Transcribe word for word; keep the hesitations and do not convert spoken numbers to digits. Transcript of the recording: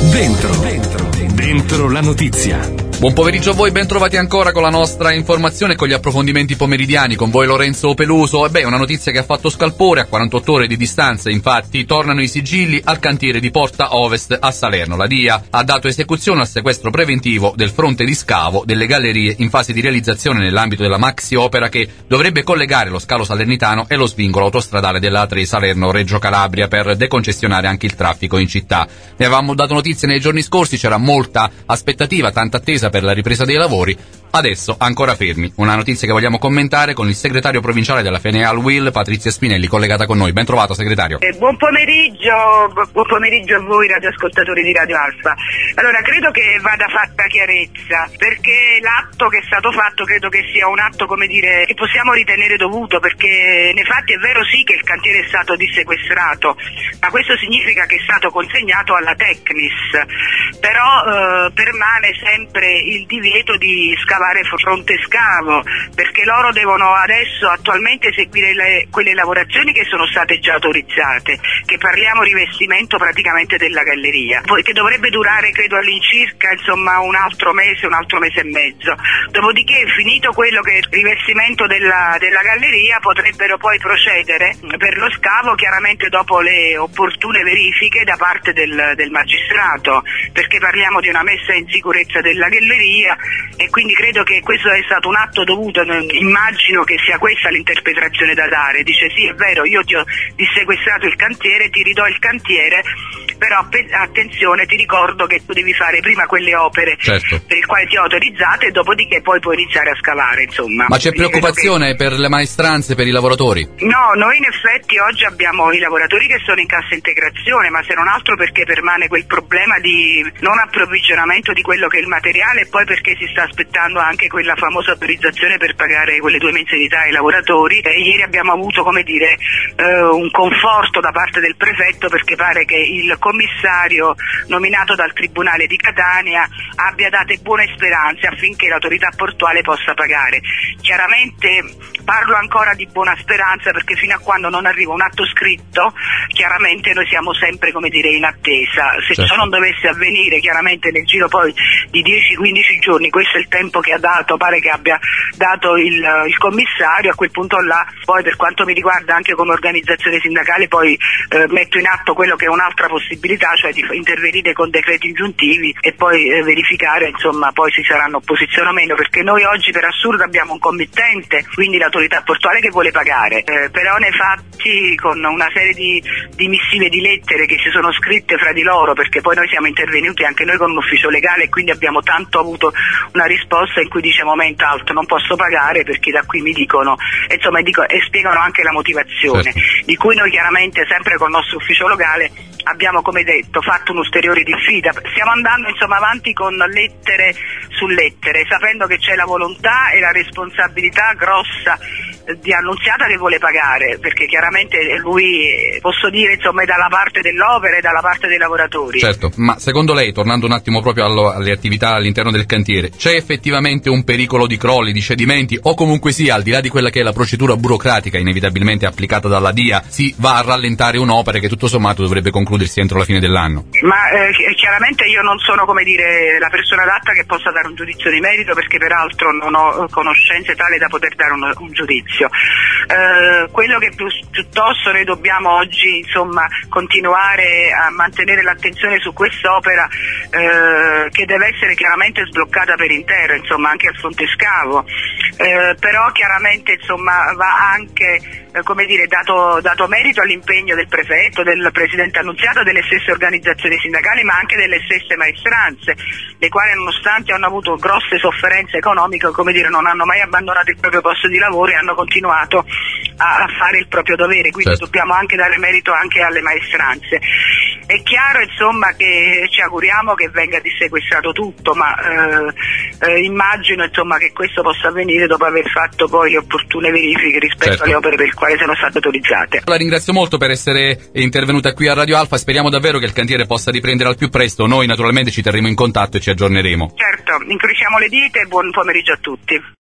Dentro, dentro, dentro la notizia. Buon pomeriggio a voi, ben trovati ancora con la nostra informazione e con gli approfondimenti pomeridiani. Con voi Lorenzo Peluso. E beh, una notizia che ha fatto scalpore. A quarantotto ore di distanza, infatti, tornano i sigilli al cantiere di Porta Ovest a Salerno. La D I A ha dato esecuzione al sequestro preventivo del fronte di scavo delle gallerie in fase di realizzazione nell'ambito della maxi opera che dovrebbe collegare lo scalo salernitano e lo svincolo autostradale della A tre Salerno-Reggio Calabria per decongestionare anche il traffico in città. Ne avevamo dato notizie nei giorni scorsi, c'era molta aspettativa, tanta attesa per la ripresa dei lavori. Adesso ancora fermi. Una notizia che vogliamo commentare con il segretario provinciale della Feneal Will, Patrizia Spinelli, collegata con noi. Ben trovato, segretario. Eh, buon pomeriggio, buon pomeriggio a voi radioascoltatori di Radio Alfa. Allora, credo che vada fatta chiarezza, perché l'atto che è stato fatto credo che sia un atto, come dire, che possiamo ritenere dovuto, perché nei fatti è vero sì che il cantiere è stato dissequestrato, ma questo significa che è stato consegnato alla Tecnis, però eh, permane sempre il divieto di scavare fronte scavo, perché loro devono adesso attualmente eseguire le, quelle lavorazioni che sono state già autorizzate, che parliamo rivestimento praticamente della galleria, che dovrebbe durare credo all'incirca insomma un altro mese, un altro mese e mezzo. Dopodiché, finito quello che è il rivestimento della, della galleria, potrebbero poi procedere per lo scavo, chiaramente dopo le opportune verifiche da parte del, del magistrato, perché parliamo di una messa in sicurezza della galleria e quindi credo che questo è stato un atto dovuto. Immagino che sia questa l'interpretazione da dare. Dice sì, è vero, io ti ho dissequestrato il cantiere, ti ridò il cantiere, però attenzione, ti ricordo che tu devi fare prima quelle opere, certo, per il quale ti ho autorizzato, e dopodiché poi puoi iniziare a scavare, insomma. Ma c'è preoccupazione che... per le maestranze, per i lavoratori? No, noi in effetti oggi abbiamo i lavoratori che sono in cassa integrazione, ma se non altro perché permane quel problema di non approvvigionamento di quello che è il materiale, e poi perché si sta aspettando anche quella famosa autorizzazione per pagare quelle due mensilità ai lavoratori. E ieri abbiamo avuto, come dire, eh, un conforto da parte del prefetto, perché pare che il commissario nominato dal Tribunale di Catania abbia dato buone speranze affinché l'autorità portuale possa pagare. Chiaramente parlo ancora di buona speranza, perché fino a quando non arriva un atto scritto, chiaramente noi siamo sempre, come dire, in attesa. Se certo. ciò non dovesse avvenire, chiaramente nel giro poi di dieci quindici giorni, questo è il tempo che ha dato, pare che abbia dato il, il commissario, a quel punto là poi, per quanto mi riguarda anche come organizzazione sindacale, poi eh, metto in atto quello che è un'altra possibilità, cioè di intervenire con decreti ingiuntivi e poi eh, verificare insomma poi se saranno opposizione o meno, perché noi oggi per assurdo abbiamo un committente, quindi l'autorità portuale, che vuole pagare, eh, però nei fatti con una serie di, di missive, di lettere che si sono scritte fra di loro, perché poi noi siamo intervenuti anche noi con un ufficio legale e quindi abbiamo tanto avuto una risposta in cui dice momento alto, non posso pagare perché da qui mi dicono, insomma, dico, e spiegano anche la motivazione, certo, di cui noi chiaramente sempre col nostro ufficio locale abbiamo, come detto, fatto un'ulteriore diffida. Stiamo andando insomma avanti con lettere su lettere, sapendo che c'è la volontà e la responsabilità grossa di Annunziata che vuole pagare, perché chiaramente lui, posso dire, insomma, è dalla parte dell'opera e dalla parte dei lavoratori. Certo, ma secondo lei, tornando un attimo proprio allo, alle attività all'interno del cantiere, c'è effettivamente un pericolo di crolli, di cedimenti, o comunque sia, al di là di quella che è la procedura burocratica inevitabilmente applicata dalla D I A, si va a rallentare un'opera che tutto sommato dovrebbe concludersi entro la fine dell'anno? Ma eh, chiaramente io non sono, come dire, la persona adatta che possa dare un giudizio di merito, perché peraltro non ho conoscenze tale da poter dare un, un giudizio. Uh, quello che più, piuttosto noi dobbiamo oggi insomma continuare a mantenere l'attenzione su quest'opera, uh, che deve essere chiaramente sbloccata per intero, insomma, anche al fronte scavo, uh, però chiaramente insomma va anche uh, come dire dato, dato merito all'impegno del prefetto, del presidente Annunziato, delle stesse organizzazioni sindacali, ma anche delle stesse maestranze, le quali nonostante hanno avuto grosse sofferenze economiche, come dire, non hanno mai abbandonato il proprio posto di lavoro e hanno continuato a, a fare il proprio dovere, quindi certo, dobbiamo anche dare merito anche alle maestranze. È chiaro insomma che ci auguriamo che venga dissequestrato tutto, ma eh, eh, immagino insomma che questo possa avvenire dopo aver fatto poi le opportune verifiche rispetto certo. alle opere per le quali sono state autorizzate. La ringrazio molto per essere intervenuta qui a Radio Alfa, speriamo davvero che il cantiere possa riprendere al più presto, noi naturalmente ci terremo in contatto e ci aggiorneremo. Certo, incrociamo le dita e buon pomeriggio a tutti.